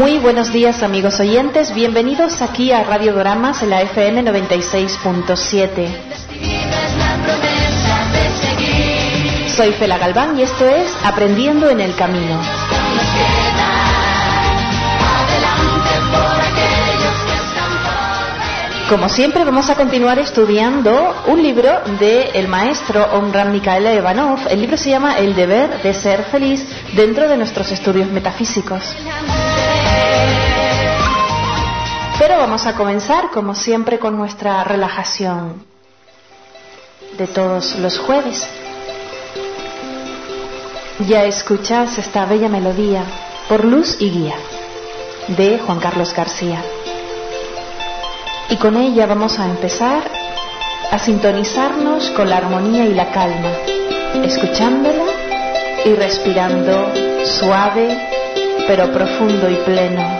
Muy buenos días, amigos oyentes, bienvenidos aquí a Radio Doramas en la FM 96.7. Soy Fela Galván y esto es Aprendiendo en el Camino. Como siempre, vamos a continuar estudiando un libro del maestro Omran Mikhail Ivanov. El libro se llama El deber de ser feliz dentro de nuestros estudios metafísicos. Pero vamos a comenzar, como siempre, con nuestra relajación de todos los jueves. Ya escuchas esta bella melodía, Por luz y guía, de Juan Carlos García. Y con ella vamos a empezar a sintonizarnos con la armonía y la calma, escuchándola y respirando suave, pero profundo y pleno.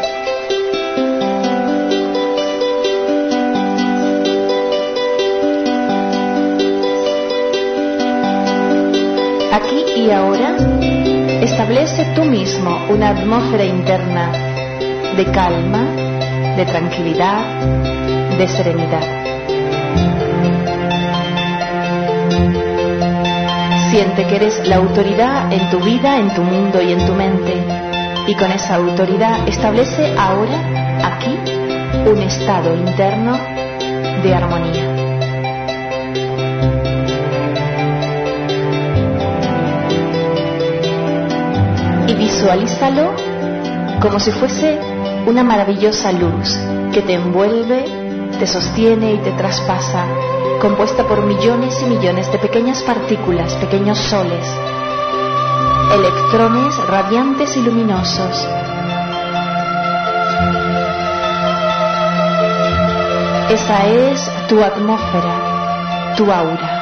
Aquí y ahora, establece tú mismo una atmósfera interna de calma, de tranquilidad, de serenidad. Siente que eres la autoridad en tu vida, en tu mundo y en tu mente. Y con esa autoridad establece ahora, aquí, un estado interno de armonía. Y visualízalo como si fuese una maravillosa luz que te envuelve, te sostiene y te traspasa, compuesta por millones y millones de pequeñas partículas, pequeños soles, electrones radiantes y luminosos. Esa es tu atmósfera, tu aura.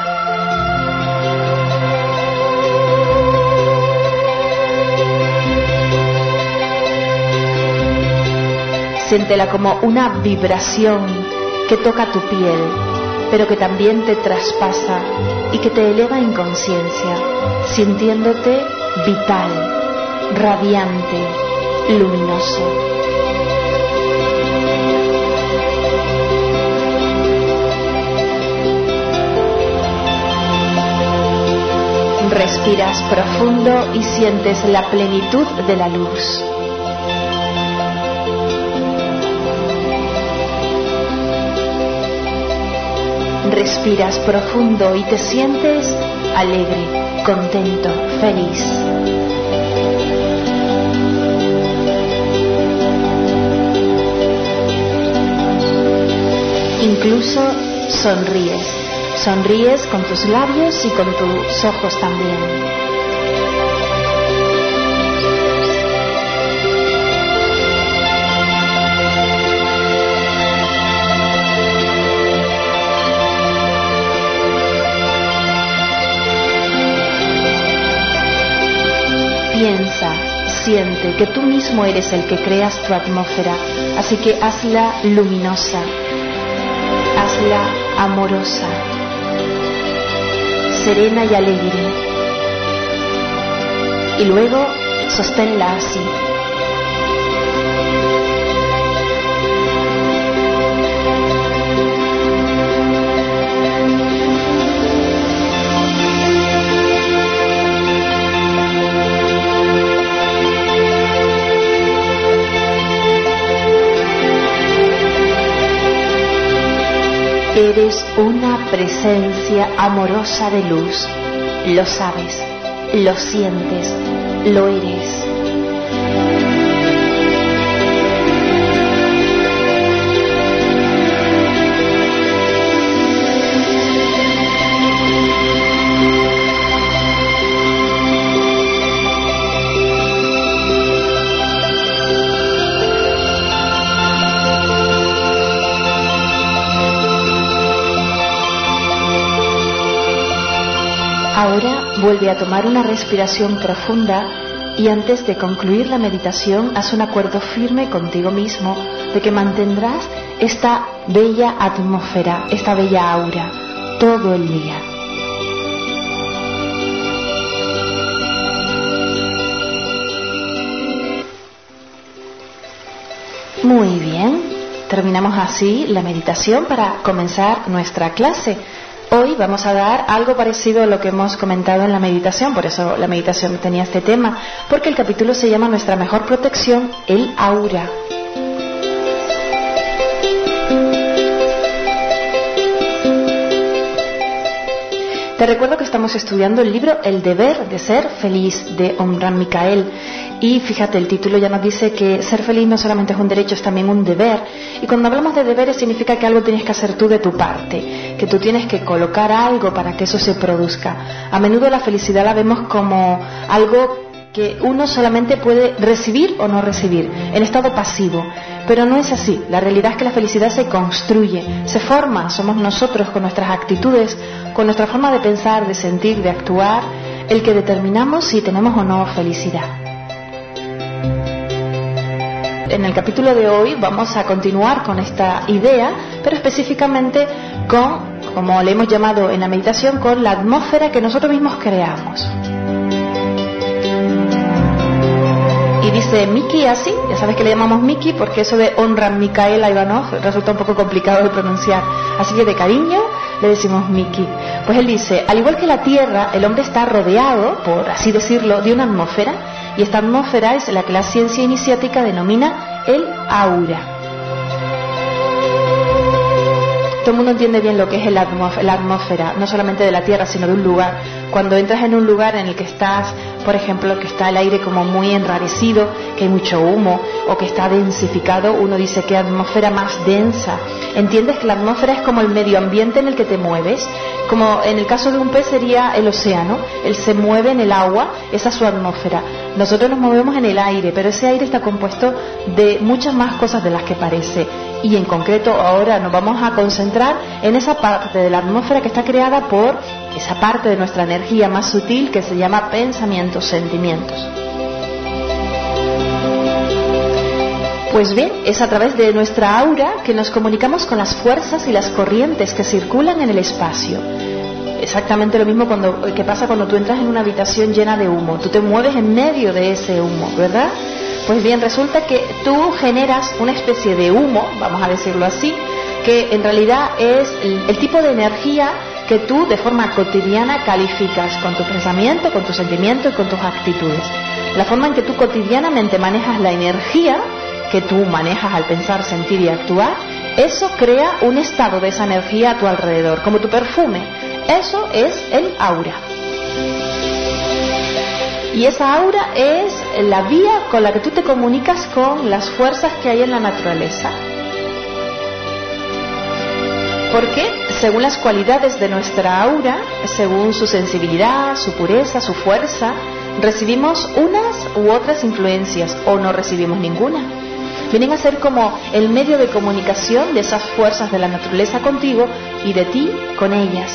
Siéntela como una vibración que toca tu piel, pero que también te traspasa y que te eleva en conciencia, sintiéndote vital, radiante, luminoso. Respiras profundo y sientes la plenitud de la luz. Respiras profundo y te sientes alegre, contento, feliz. Incluso sonríes con tus labios y con tus ojos también. Piensa, siente que tú mismo eres el que creas tu atmósfera, así que hazla luminosa, hazla amorosa, serena y alegre. Y luego sosténla así. Eres una presencia amorosa de luz. Lo sabes, lo sientes, lo eres. Ahora vuelve a tomar una respiración profunda y antes de concluir la meditación haz un acuerdo firme contigo mismo de que mantendrás esta bella atmósfera, esta bella aura todo el día. Muy bien, terminamos así la meditación para comenzar nuestra clase. Hoy vamos a dar algo parecido a lo que hemos comentado en la meditación, por eso la meditación tenía este tema, porque el capítulo se llama Nuestra mejor protección, el aura. Te recuerdo que estamos estudiando el libro El deber de ser feliz de Omran Mikhaël. Y fíjate, el título ya nos dice que ser feliz no solamente es un derecho, es también un deber. Y cuando hablamos de deberes significa que algo tienes que hacer tú de tu parte, que tú tienes que colocar algo para que eso se produzca. A menudo la felicidad la vemos como algo que uno solamente puede recibir o no recibir, en estado pasivo. Pero no es así. La realidad es que la felicidad se construye, se forma. Somos nosotros con nuestras actitudes, con nuestra forma de pensar, de sentir, de actuar, el que determinamos si tenemos o no felicidad. En el capítulo de hoy vamos a continuar con esta idea, pero específicamente con, como le hemos llamado en la meditación, con la atmósfera que nosotros mismos creamos. Y dice Miki así, ya sabes que le llamamos Miki porque eso de Omran Mikhaël Ivanov resulta un poco complicado de pronunciar, así que de cariño le decimos Miki. Pues él dice, al igual que la Tierra, el hombre está rodeado, por así decirlo, de una atmósfera, y esta atmósfera es la que la ciencia iniciática denomina el aura. Todo el mundo entiende bien lo que es la atmósfera, no solamente de la Tierra, sino de un lugar. Cuando entras en un lugar en el que estás, por ejemplo, que está el aire como muy enrarecido, que hay mucho humo, o que está densificado, uno dice que atmósfera más densa. ¿Entiendes que la atmósfera es como el medio ambiente en el que te mueves? Como en el caso de un pez sería el océano, él se mueve en el agua, esa es su atmósfera. Nosotros nos movemos en el aire, pero ese aire está compuesto de muchas más cosas de las que parece. Y en concreto ahora nos vamos a concentrar en esa parte de la atmósfera que está creada por esa parte de nuestra energía más sutil que se llama pensamientos, sentimientos. Pues bien, es a través de nuestra aura que nos comunicamos con las fuerzas y las corrientes que circulan en el espacio. Exactamente lo mismo que pasa cuando tú entras en una habitación llena de humo. Tú te mueves en medio de ese humo, ¿verdad? Pues bien, resulta que tú generas una especie de humo, vamos a decirlo así, que en realidad es el tipo de energía que tú de forma cotidiana calificas con tu pensamiento, con tu sentimiento y con tus actitudes. La forma en que tú cotidianamente manejas la energía que tú manejas al pensar, sentir y actuar, eso crea un estado de esa energía a tu alrededor, como tu perfume. Eso es el aura. Y esa aura es la vía con la que tú te comunicas con las fuerzas que hay en la naturaleza. Porque según las cualidades de nuestra aura, según su sensibilidad, su pureza, su fuerza, recibimos unas u otras influencias o no recibimos ninguna. Vienen a ser como el medio de comunicación de esas fuerzas de la naturaleza contigo y de ti con ellas.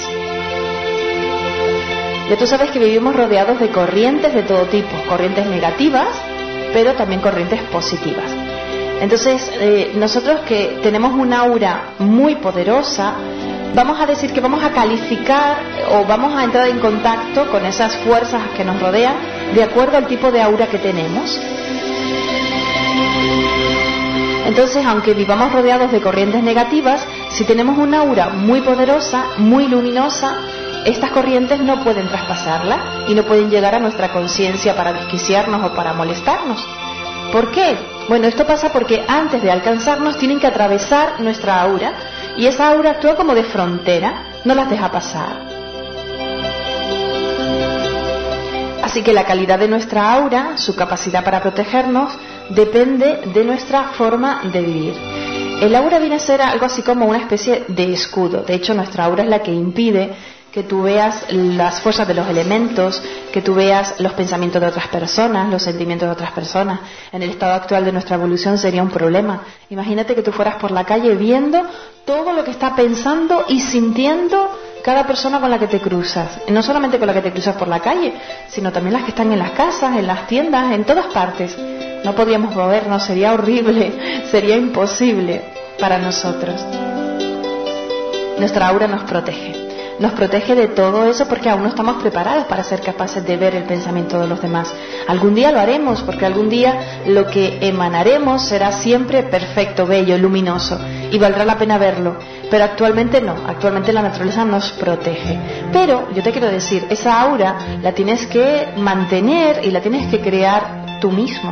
Ya tú sabes que vivimos rodeados de corrientes de todo tipo, corrientes negativas, pero también corrientes positivas. Entonces, nosotros que tenemos una aura muy poderosa, vamos a decir que vamos a calificar o vamos a entrar en contacto con esas fuerzas que nos rodean de acuerdo al tipo de aura que tenemos. Entonces, aunque vivamos rodeados de corrientes negativas, si tenemos una aura muy poderosa, muy luminosa, estas corrientes no pueden traspasarla y no pueden llegar a nuestra conciencia para desquiciarnos o para molestarnos. ¿Por qué? Bueno, esto pasa porque antes de alcanzarnos tienen que atravesar nuestra aura y esa aura actúa como de frontera, no las deja pasar. Así que la calidad de nuestra aura, su capacidad para protegernos, depende de nuestra forma de vivir. El aura viene a ser algo así como una especie de escudo. De hecho, nuestra aura es la que impide que tú veas las fuerzas de los elementos, que tú veas los pensamientos de otras personas, los sentimientos de otras personas. En el estado actual de nuestra evolución sería un problema. Imagínate que tú fueras por la calle viendo todo lo que está pensando y sintiendo cada persona con la que te cruzas. No solamente con la que te cruzas por la calle, sino también las que están en las casas, en las tiendas, en todas partes. No podríamos movernos, sería horrible, sería imposible para nosotros. Nuestra aura nos protege. nos protege de todo eso porque aún no estamos preparados para ser capaces de ver el pensamiento de los demás. Algún día lo haremos, porque algún día lo que emanaremos será siempre perfecto, bello, luminoso, y valdrá la pena verlo. Pero actualmente no, actualmente la naturaleza nos protege. Pero yo te quiero decir, esa aura la tienes que mantener y la tienes que crear tú mismo.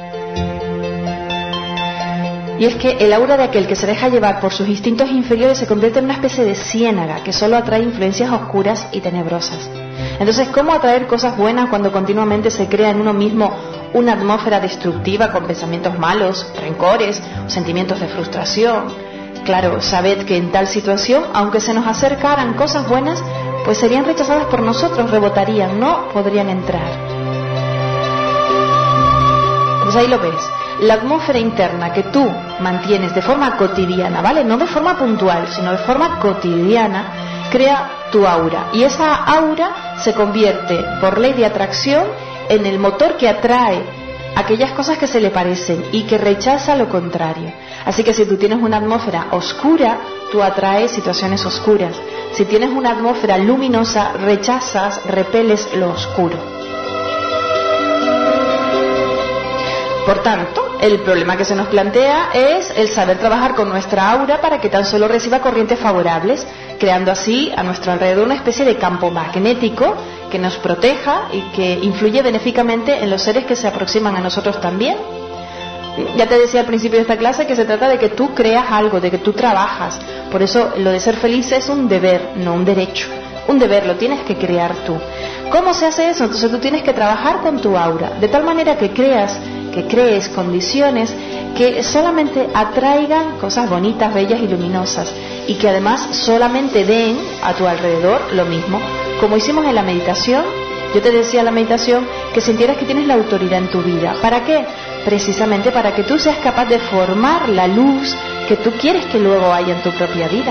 Y es que el aura de aquel que se deja llevar por sus instintos inferiores se convierte en una especie de ciénaga que solo atrae influencias oscuras y tenebrosas. Entonces, ¿cómo atraer cosas buenas cuando continuamente se crea en uno mismo una atmósfera destructiva con pensamientos malos, rencores, sentimientos de frustración? Claro, sabed que en tal situación, aunque se nos acercaran cosas buenas, pues serían rechazadas por nosotros, rebotarían, no podrían entrar. Pues ahí lo ves. La atmósfera interna que tú mantienes de forma cotidiana, ¿vale? No de forma puntual, sino de forma cotidiana, crea tu aura. Y esa aura se convierte, por ley de atracción, en el motor que atrae aquellas cosas que se le parecen y que rechaza lo contrario. Así que si tú tienes una atmósfera oscura, tú atraes situaciones oscuras. Si tienes una atmósfera luminosa, rechazas, repeles lo oscuro. Por tanto, el problema que se nos plantea es el saber trabajar con nuestra aura para que tan solo reciba corrientes favorables, creando así a nuestro alrededor una especie de campo magnético que nos proteja y que influye benéficamente en los seres que se aproximan a nosotros también. Ya te decía al principio de esta clase que se trata de que tú creas algo, de que tú trabajas. Por eso lo de ser feliz es un deber, no un derecho. Un deber, lo tienes que crear tú. ¿Cómo se hace eso? Entonces tú tienes que trabajar con tu aura, de tal manera que crees condiciones que solamente atraigan cosas bonitas, bellas y luminosas, y que además solamente den a tu alrededor lo mismo. Como hicimos en la meditación, yo te decía en la meditación que sintieras que tienes la autoridad en tu vida. ¿Para qué? Precisamente para que tú seas capaz de formar la luz que tú quieres que luego haya en tu propia vida.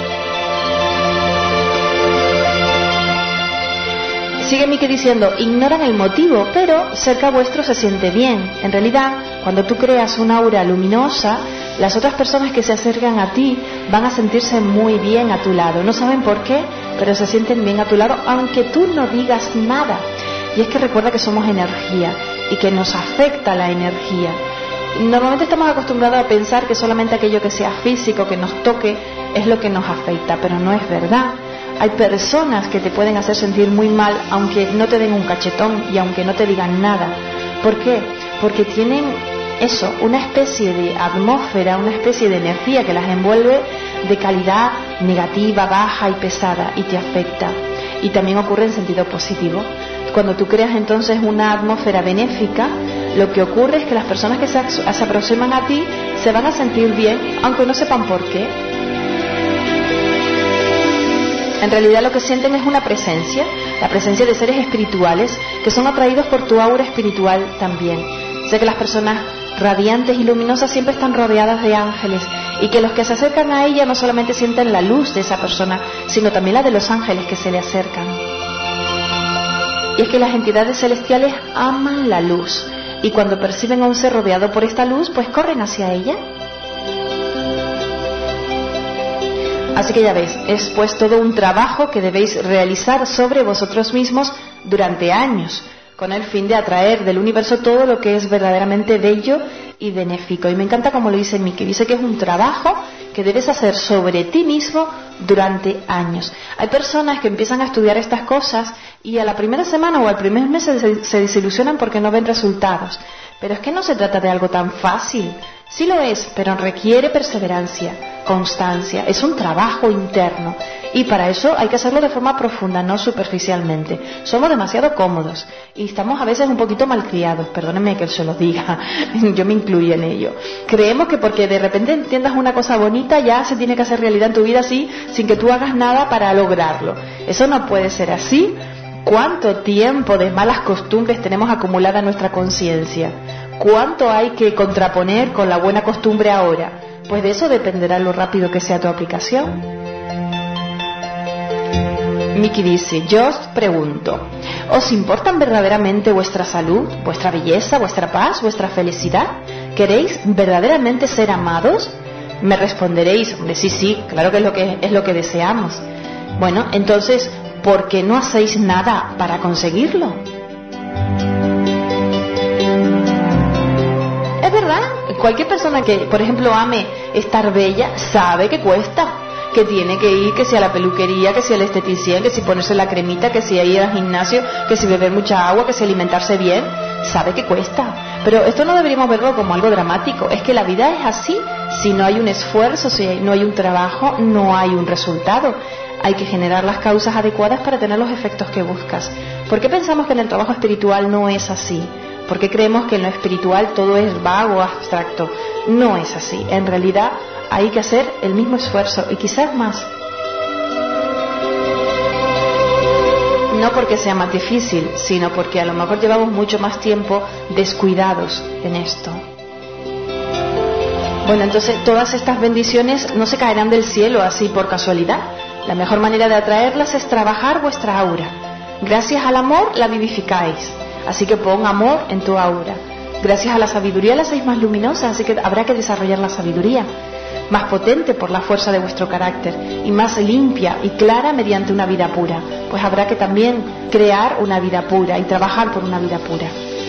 Sigue Miki diciendo, ignoran el motivo, pero cerca vuestro se siente bien. En realidad, cuando tú creas una aura luminosa, las otras personas que se acercan a ti van a sentirse muy bien a tu lado. No saben por qué, pero se sienten bien a tu lado, aunque tú no digas nada. Y es que recuerda que somos energía y que nos afecta la energía. Normalmente estamos acostumbrados a pensar que solamente aquello que sea físico, que nos toque, es lo que nos afecta, pero no es verdad. Hay personas que te pueden hacer sentir muy mal aunque no te den un cachetón y aunque no te digan nada. ¿Por qué? Porque tienen eso, una especie de atmósfera, una especie de energía que las envuelve de calidad negativa, baja y pesada y te afecta. Y también ocurre en sentido positivo. Cuando tú creas entonces una atmósfera benéfica, lo que ocurre es que las personas que se aproximan a ti se van a sentir bien aunque no sepan por qué. En realidad lo que sienten es una presencia, la presencia de seres espirituales que son atraídos por tu aura espiritual también. Sé que las personas radiantes y luminosas siempre están rodeadas de ángeles y que los que se acercan a ella no solamente sienten la luz de esa persona, sino también la de los ángeles que se le acercan. Y es que las entidades celestiales aman la luz y cuando perciben a un ser rodeado por esta luz, pues corren hacia ella. Así que ya veis, es pues todo un trabajo que debéis realizar sobre vosotros mismos durante años, con el fin de atraer del universo todo lo que es verdaderamente bello y benéfico. Y me encanta como lo dice Miki, dice que es un trabajo que debes hacer sobre ti mismo durante años. Hay personas que empiezan a estudiar estas cosas y a la primera semana o al primer mes se desilusionan porque no ven resultados. Pero es que no se trata de algo tan fácil. Sí lo es, pero requiere perseverancia, constancia, es un trabajo interno y para eso hay que hacerlo de forma profunda, no superficialmente. Somos demasiado cómodos y estamos a veces un poquito malcriados, perdónenme que se los diga, yo me incluyo en ello. Creemos que porque de repente entiendas una cosa bonita ya se tiene que hacer realidad en tu vida así, sin que tú hagas nada para lograrlo. Eso no puede ser así. ¿Cuánto tiempo de malas costumbres tenemos acumulada en nuestra conciencia? ¿Cuánto hay que contraponer con la buena costumbre ahora? Pues de eso dependerá lo rápido que sea tu aplicación. Miki dice, yo os pregunto, ¿os importan verdaderamente vuestra salud, vuestra belleza, vuestra paz, vuestra felicidad? ¿Queréis verdaderamente ser amados? Me responderéis, hombre, sí, claro que es lo que deseamos. Bueno, entonces, ¿por qué no hacéis nada para conseguirlo? Es verdad, cualquier persona que, por ejemplo, ame estar bella, sabe que cuesta, que tiene que ir, que si a la peluquería, que si al esteticien, que si ponerse la cremita, que si ir al gimnasio, que si beber mucha agua, que si alimentarse bien, sabe que cuesta. Pero esto no deberíamos verlo como algo dramático, es que la vida es así, si no hay un esfuerzo, si no hay un trabajo, no hay un resultado. Hay que generar las causas adecuadas para tener los efectos que buscas. ¿Por qué pensamos que en el trabajo espiritual no es así? ¿Por qué creemos que en lo espiritual todo es vago, abstracto? No es así. En realidad hay que hacer el mismo esfuerzo y quizás más. No porque sea más difícil, sino porque a lo mejor llevamos mucho más tiempo descuidados en esto. Bueno, entonces todas estas bendiciones no se caerán del cielo así por casualidad. La mejor manera de atraerlas es trabajar vuestra aura. Gracias al amor la vivificáis. Así que pon amor en tu aura. Gracias a la sabiduría la hacéis más luminosa, así que habrá que desarrollar la sabiduría, más potente por la fuerza de vuestro carácter y más limpia y clara mediante una vida pura. Pues habrá que también crear una vida pura y trabajar por una vida pura.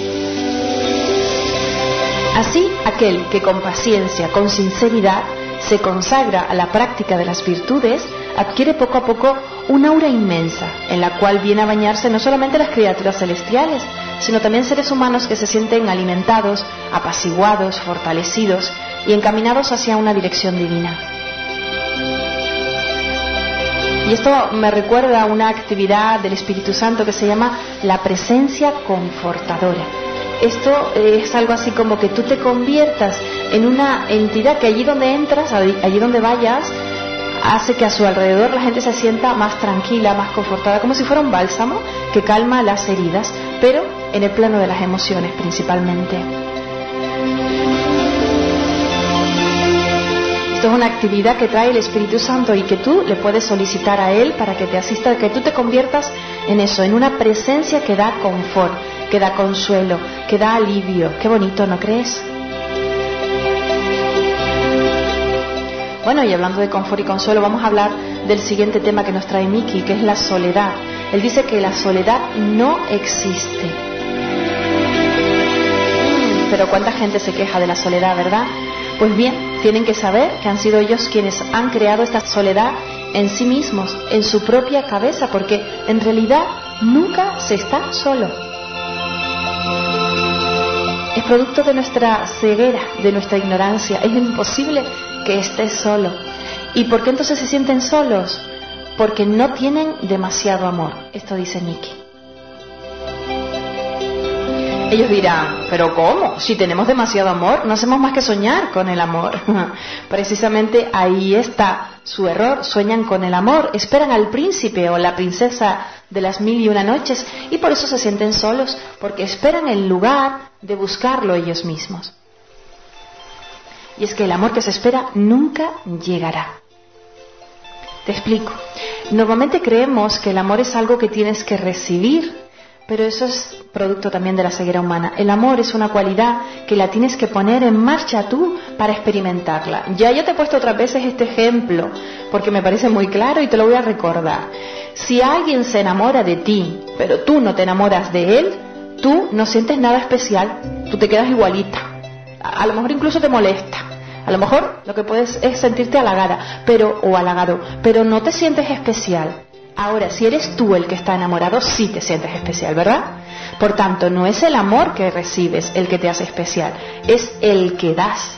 Así, aquel que con paciencia, con sinceridad, se consagra a la práctica de las virtudes, adquiere poco a poco una aura inmensa, en la cual viene a bañarse no solamente las criaturas celestiales, sino también seres humanos que se sienten alimentados, apaciguados, fortalecidos y encaminados hacia una dirección divina. Y esto me recuerda a una actividad del Espíritu Santo que se llama la presencia confortadora. Esto es algo así como que tú te conviertas en una entidad que allí donde entras, allí donde vayas, hace que a su alrededor la gente se sienta más tranquila, más confortada, como si fuera un bálsamo que calma las heridas, pero en el plano de las emociones principalmente. Esto es una actividad que trae el Espíritu Santo y que tú le puedes solicitar a Él para que te asista, que tú te conviertas en eso, en una presencia que da confort, que da consuelo, que da alivio. Qué bonito, ¿no crees? Bueno, y hablando de confort y consuelo, vamos a hablar del siguiente tema que nos trae Miki, que es la soledad. Él dice que la soledad no existe. Pero ¿cuánta gente se queja de la soledad, verdad? Pues bien, tienen que saber que han sido ellos quienes han creado esta soledad en sí mismos, en su propia cabeza, porque en realidad nunca se está solo. Es producto de nuestra ceguera, de nuestra ignorancia. Es imposible que estés solo. ¿Y por qué entonces se sienten solos? Porque no tienen demasiado amor. Esto dice Miki. Ellos dirán, ¿pero cómo? Si tenemos demasiado amor, no hacemos más que soñar con el amor. Precisamente ahí está su error. Sueñan con el amor, esperan al príncipe o la princesa de las 1001 noches y por eso se sienten solos, porque esperan el lugar de buscarlo ellos mismos. Y es que el amor que se espera nunca llegará. Te explico. Normalmente creemos que el amor es algo que tienes que recibir, pero eso es producto también de la ceguera humana. El amor es una cualidad que la tienes que poner en marcha tú para experimentarla. Ya yo te he puesto otras veces este ejemplo, porque me parece muy claro y te lo voy a recordar. Si alguien se enamora de ti, pero tú no te enamoras de él, tú no sientes nada especial, tú te quedas igualita. A lo mejor incluso te molesta. A lo mejor lo que puedes es sentirte halagada, o halagado, pero no te sientes especial. Ahora, si eres tú el que está enamorado, sí te sientes especial, ¿verdad? Por tanto, no es el amor que recibes el que te hace especial, es el que das.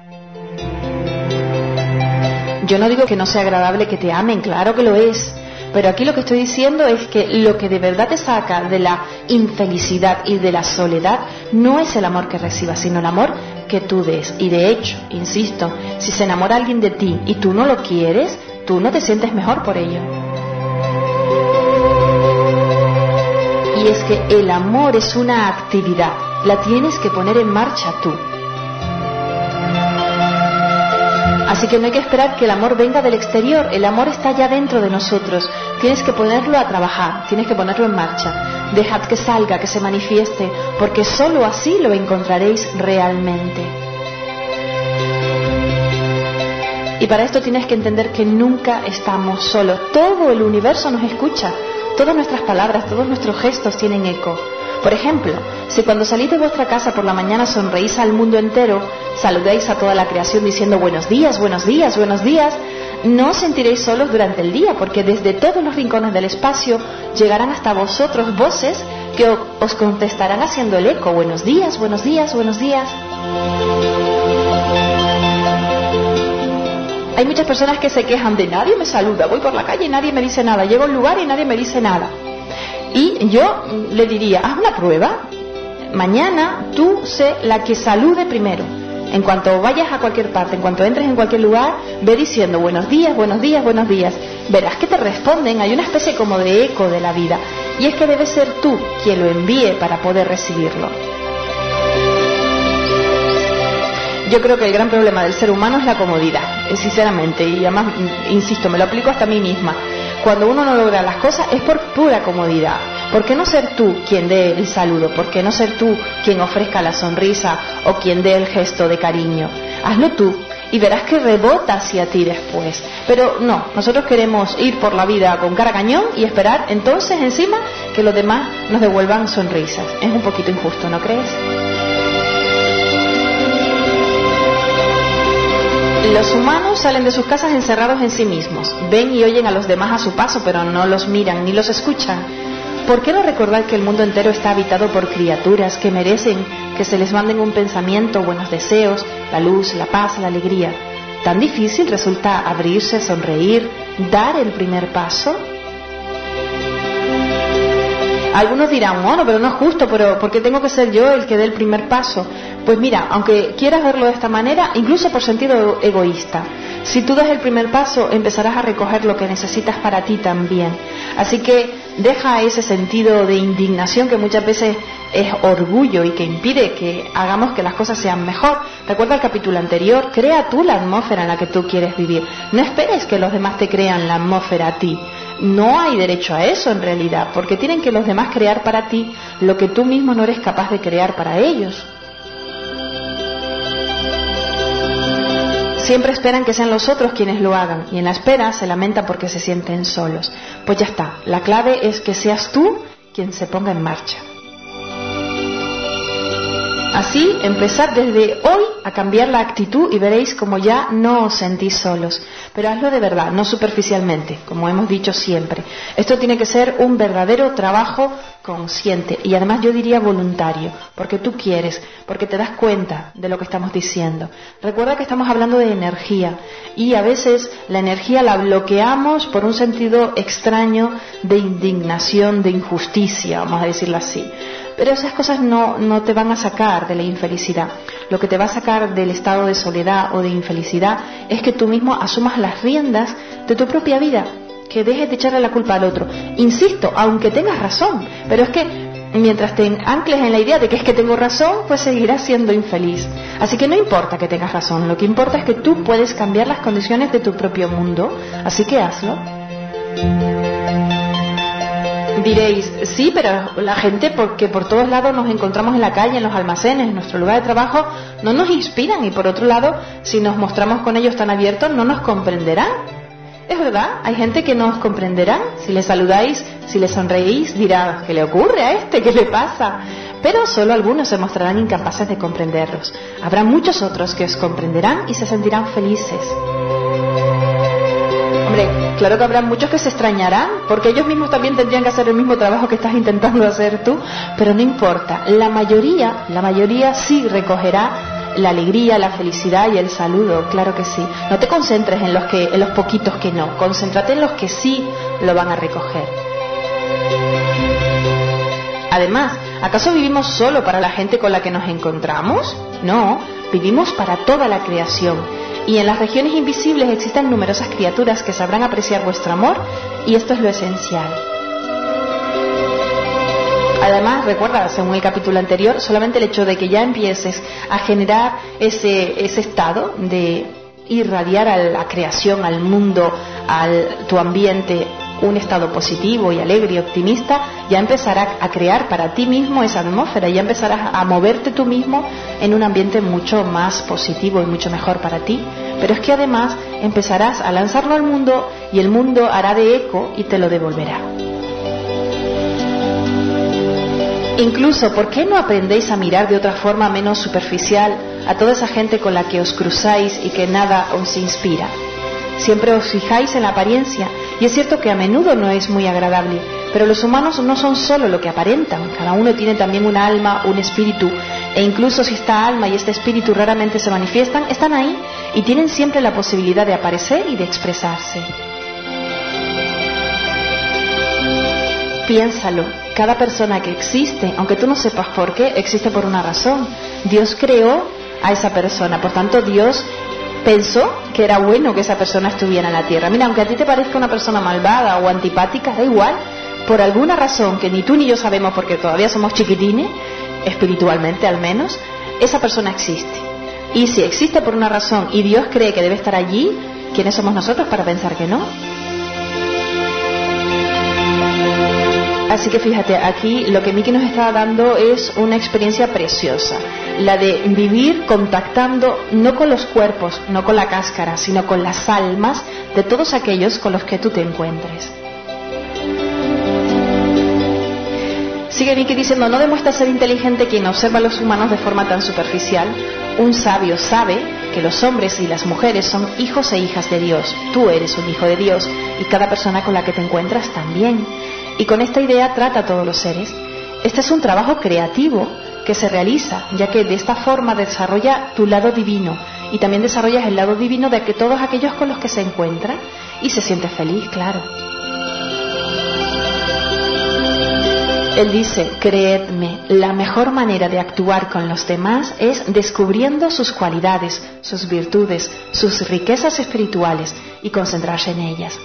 Yo no digo que no sea agradable que te amen, claro que lo es, pero aquí lo que estoy diciendo es que lo que de verdad te saca de la infelicidad y de la soledad no es el amor que recibas, sino el amor que tú des. Y de hecho, insisto, si se enamora alguien de ti y tú no lo quieres, tú no te sientes mejor por ello. Y es que el amor es una actividad, la tienes que poner en marcha tú. Así que no hay que esperar que el amor venga del exterior, el amor está ya dentro de nosotros. Tienes que ponerlo a trabajar, tienes que ponerlo en marcha. Dejad que salga, que se manifieste, porque sólo así lo encontraréis realmente. Y para esto tienes que entender que nunca estamos solos. Todo el universo nos escucha. Todas nuestras palabras, todos nuestros gestos tienen eco. Por ejemplo, si cuando salís de vuestra casa por la mañana sonreís al mundo entero, saludáis a toda la creación diciendo buenos días, buenos días, buenos días, no os sentiréis solos durante el día, porque desde todos los rincones del espacio llegarán hasta vosotros voces que os contestarán haciendo el eco. Buenos días, buenos días, buenos días. Hay muchas personas que se quejan de nadie me saluda, voy por la calle y nadie me dice nada, llego a un lugar y nadie me dice nada. Y yo le diría, haz una prueba, mañana tú sé la que salude primero. En cuanto vayas a cualquier parte, en cuanto entres en cualquier lugar, ve diciendo buenos días, buenos días, buenos días. Verás que te responden, hay una especie como de eco de la vida. Y es que debes ser tú quien lo envíe para poder recibirlo. Yo creo que el gran problema del ser humano es la comodidad, sinceramente, y además, insisto, me lo aplico hasta a mí misma. Cuando uno no logra las cosas es por pura comodidad. ¿Por qué no ser tú quien dé el saludo? ¿Por qué no ser tú quien ofrezca la sonrisa o quien dé el gesto de cariño? Hazlo tú y verás que rebota hacia ti después. Pero no, nosotros queremos ir por la vida con cara cañón y esperar entonces encima que los demás nos devuelvan sonrisas. Es un poquito injusto, ¿no crees? Los humanos salen de sus casas encerrados en sí mismos. Ven y oyen a los demás a su paso, pero no los miran ni los escuchan. ¿Por qué no recordar que el mundo entero está habitado por criaturas que merecen que se les manden un pensamiento, buenos deseos, la luz, la paz, la alegría? ¿Tan difícil resulta abrirse, sonreír, dar el primer paso? Algunos dirán, bueno, pero no es justo, pero ¿por qué tengo que ser yo el que dé el primer paso? Pues mira, aunque quieras verlo de esta manera, incluso por sentido egoísta, si tú das el primer paso, empezarás a recoger lo que necesitas para ti también. Así que deja ese sentido de indignación que muchas veces es orgullo y que impide que hagamos que las cosas sean mejor. Recuerda el capítulo anterior, crea tú la atmósfera en la que tú quieres vivir. No esperes que los demás te crean la atmósfera a ti. No hay derecho a eso en realidad, porque tienen que los demás crear para ti lo que tú mismo no eres capaz de crear para ellos. Siempre esperan que sean los otros quienes lo hagan y en la espera se lamentan porque se sienten solos. Pues ya está, la clave es que seas tú quien se ponga en marcha. Así, empezad desde hoy a cambiar la actitud y veréis como ya no os sentís solos. Pero hazlo de verdad, no superficialmente, como hemos dicho siempre. Esto tiene que ser un verdadero trabajo consciente y además yo diría voluntario, porque tú quieres, porque te das cuenta de lo que estamos diciendo. Recuerda que estamos hablando de energía y a veces la energía la bloqueamos por un sentido extraño de indignación, de injusticia, vamos a decirlo así. Pero esas cosas no te van a sacar de la infelicidad. Lo que te va a sacar del estado de soledad o de infelicidad es que tú mismo asumas las riendas de tu propia vida, que dejes de echarle la culpa al otro. Insisto, aunque tengas razón, pero es que mientras te ancles en la idea de que es que tengo razón, pues seguirás siendo infeliz. Así que no importa que tengas razón, lo que importa es que tú puedes cambiar las condiciones de tu propio mundo, así que hazlo. Diréis, sí, pero la gente, porque por todos lados nos encontramos en la calle, en los almacenes, en nuestro lugar de trabajo, no nos inspiran y por otro lado, si nos mostramos con ellos tan abiertos, no nos comprenderán. Es verdad, hay gente que no os comprenderá. Si les saludáis, si les sonreís, dirá, ¿qué le ocurre a este? ¿Qué le pasa? Pero solo algunos se mostrarán incapaces de comprenderlos. Habrá muchos otros que os comprenderán y se sentirán felices. Hombre, claro que habrá muchos que se extrañarán, porque ellos mismos también tendrían que hacer el mismo trabajo que estás intentando hacer tú, pero no importa, la mayoría sí recogerá la alegría, la felicidad y el saludo, claro que sí. No te concentres en los poquitos que no, concéntrate en los que sí lo van a recoger. Además, ¿acaso vivimos solo para la gente con la que nos encontramos? No, vivimos para toda la creación. Y en las regiones invisibles existen numerosas criaturas que sabrán apreciar vuestro amor y esto es lo esencial. Además, recuerda, según el capítulo anterior, solamente el hecho de que ya empieces a generar ese estado de irradiar a la creación, al mundo, a tu ambiente, un estado positivo y alegre y optimista, ya empezarás a crear para ti mismo esa atmósfera, ya empezarás a moverte tú mismo en un ambiente mucho más positivo y mucho mejor para ti. Pero es que además empezarás a lanzarlo al mundo y el mundo hará de eco y te lo devolverá. Incluso, ¿por qué no aprendéis a mirar de otra forma menos superficial a toda esa gente con la que os cruzáis y que nada os inspira? Siempre os fijáis en la apariencia, y es cierto que a menudo no es muy agradable, pero los humanos no son solo lo que aparentan, cada uno tiene también un alma, un espíritu, e incluso si esta alma y este espíritu raramente se manifiestan, están ahí y tienen siempre la posibilidad de aparecer y de expresarse. Piénsalo, cada persona que existe, aunque tú no sepas por qué, existe por una razón. Dios creó a esa persona, por tanto Dios pensó que era bueno que esa persona estuviera en la tierra. Mira, aunque a ti te parezca una persona malvada o antipática, da igual, por alguna razón que ni tú ni yo sabemos porque todavía somos chiquitines, espiritualmente al menos, esa persona existe. Y si existe por una razón y Dios cree que debe estar allí, ¿quiénes somos nosotros para pensar que no? Así que fíjate, aquí lo que Miki nos está dando es una experiencia preciosa, la de vivir contactando no con los cuerpos, no con la cáscara, sino con las almas de todos aquellos con los que tú te encuentres. Sigue Miki diciendo, no demuestra ser inteligente quien observa a los humanos de forma tan superficial. Un sabio sabe que los hombres y las mujeres son hijos e hijas de Dios. Tú eres un hijo de Dios y cada persona con la que te encuentras también. Y con esta idea trata a todos los seres. Este es un trabajo creativo que se realiza, ya que de esta forma desarrolla tu lado divino y también desarrollas el lado divino de que todos aquellos con los que se encuentra y se siente feliz, claro. Él dice, creedme, la mejor manera de actuar con los demás es descubriendo sus cualidades, sus virtudes, sus riquezas espirituales y concentrarse en ellas.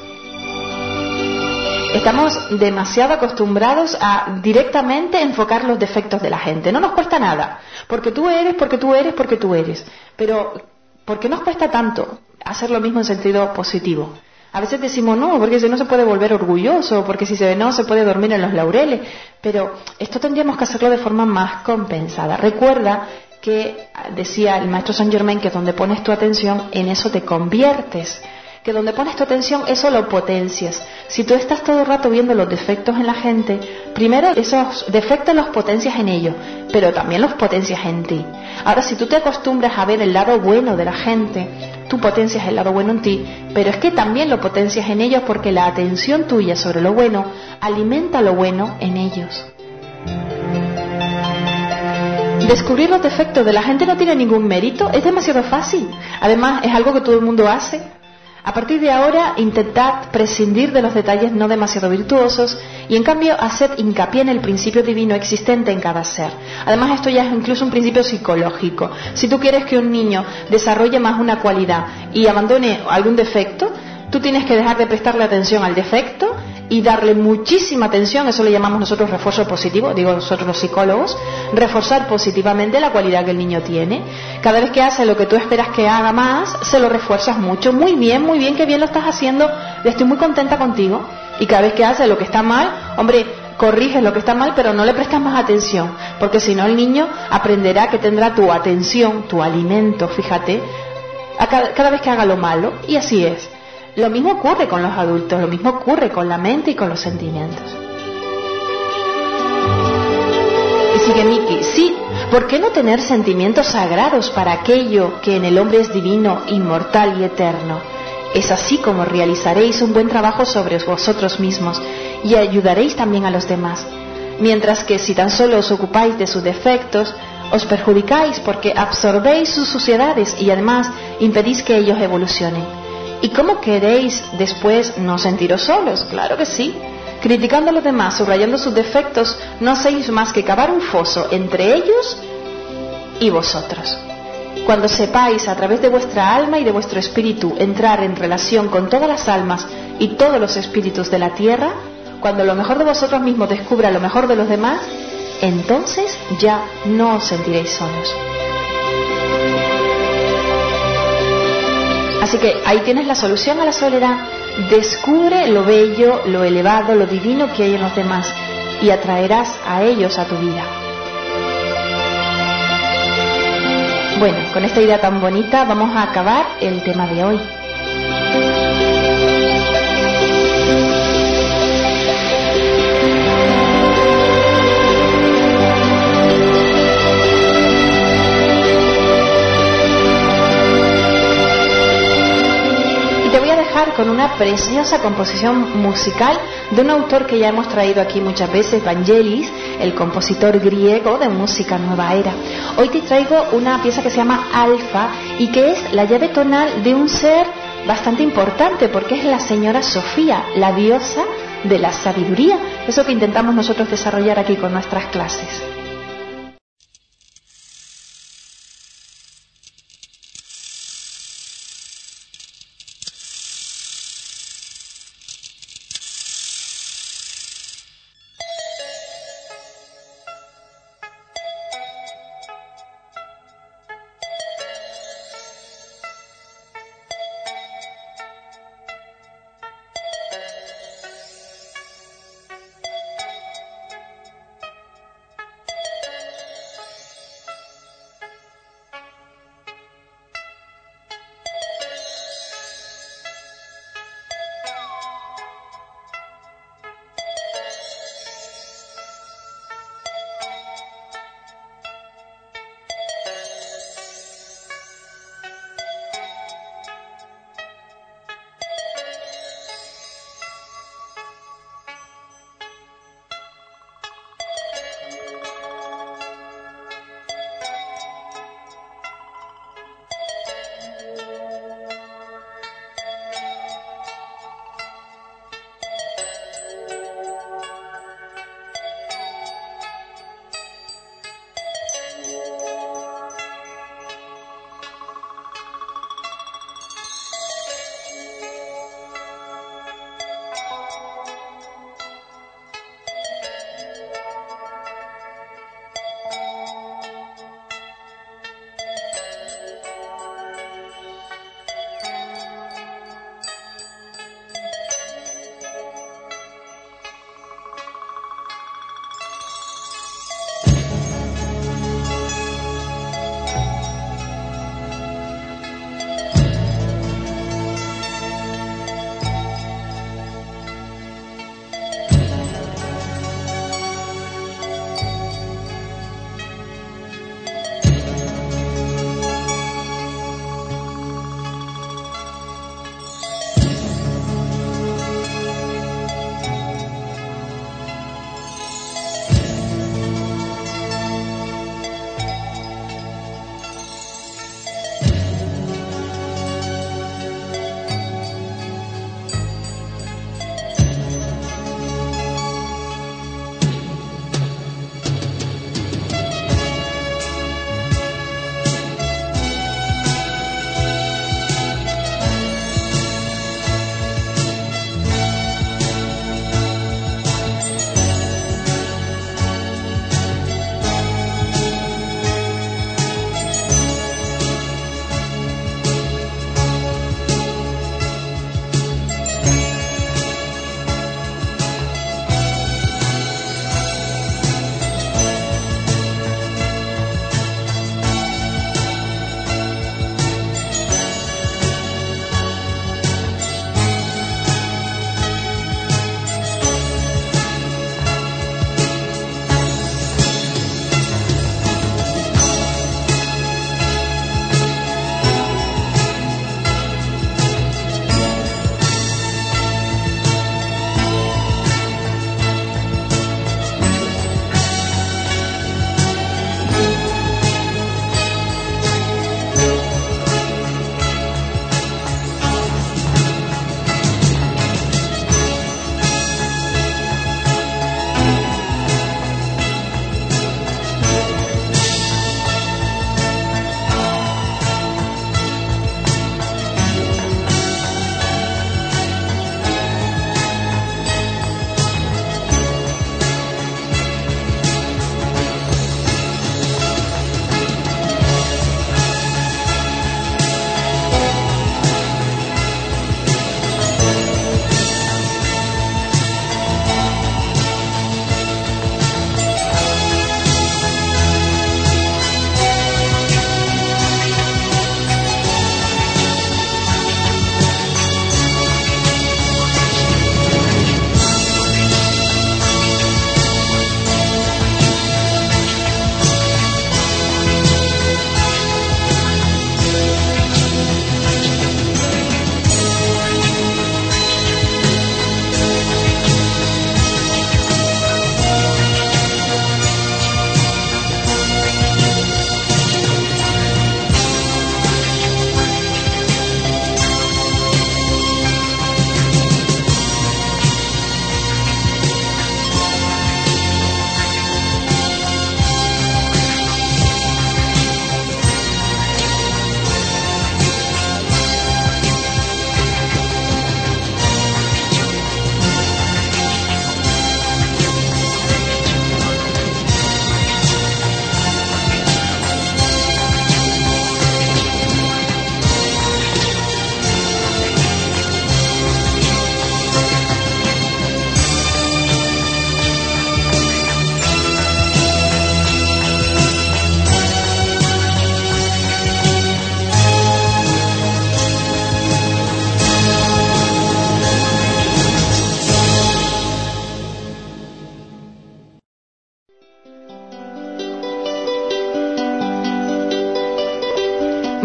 Estamos demasiado acostumbrados a directamente enfocar los defectos de la gente. No nos cuesta nada, porque tú eres, porque tú eres, porque tú eres. Pero, ¿por qué nos cuesta tanto hacer lo mismo en sentido positivo? A veces decimos no, porque si no se puede volver orgulloso, porque si no se puede dormir en los laureles. Pero esto tendríamos que hacerlo de forma más compensada. Recuerda que decía el maestro Saint Germain que donde pones tu atención, en eso te conviertes. Que donde pones tu atención, eso lo potencias. Si tú estás todo el rato viendo los defectos en la gente, primero esos defectos los potencias en ellos, pero también los potencias en ti. Ahora, si tú te acostumbras a ver el lado bueno de la gente, tú potencias el lado bueno en ti, pero es que también lo potencias en ellos porque la atención tuya sobre lo bueno alimenta lo bueno en ellos. Descubrir los defectos de la gente no tiene ningún mérito, es demasiado fácil. Además, es algo que todo el mundo hace. A partir de ahora, intentad prescindir de los detalles no demasiado virtuosos y en cambio haced hincapié en el principio divino existente en cada ser. Además, esto ya es incluso un principio psicológico. Si tú quieres que un niño desarrolle más una cualidad y abandone algún defecto, tú tienes que dejar de prestarle atención al defecto y darle muchísima atención, eso le llamamos nosotros refuerzo positivo, digo nosotros los psicólogos, reforzar positivamente la cualidad que el niño tiene. Cada vez que hace lo que tú esperas que haga más, se lo refuerzas mucho. Muy bien, qué bien lo estás haciendo, estoy muy contenta contigo. Y cada vez que hace lo que está mal, hombre, corriges lo que está mal, pero no le prestas más atención, porque si no el niño aprenderá que tendrá tu atención, tu alimento, fíjate, cada vez que haga lo malo, y así es. Lo mismo ocurre con los adultos, lo mismo ocurre con la mente y con los sentimientos. Y sigue Miki, sí, ¿por qué no tener sentimientos sagrados para aquello que en el hombre es divino, inmortal y eterno? Es así como realizaréis un buen trabajo sobre vosotros mismos y ayudaréis también a los demás. Mientras que si tan solo os ocupáis de sus defectos, os perjudicáis porque absorbéis sus suciedades y además impedís que ellos evolucionen. ¿Y cómo queréis después no sentiros solos? Claro que sí. Criticando a los demás, subrayando sus defectos, no hacéis más que cavar un foso entre ellos y vosotros. Cuando sepáis a través de vuestra alma y de vuestro espíritu entrar en relación con todas las almas y todos los espíritus de la tierra, cuando lo mejor de vosotros mismos descubra lo mejor de los demás, entonces ya no os sentiréis solos. Así que ahí tienes la solución a la soledad. Descubre lo bello, lo elevado, lo divino que hay en los demás y atraerás a ellos a tu vida. Bueno, con esta idea tan bonita vamos a acabar el tema de hoy. Te voy a dejar con una preciosa composición musical de un autor que ya hemos traído aquí muchas veces, Vangelis, el compositor griego de música nueva era. Hoy te traigo una pieza que se llama Alfa y que es la llave tonal de un ser bastante importante porque es la señora Sofía, la diosa de la sabiduría. Eso que intentamos nosotros desarrollar aquí con nuestras clases.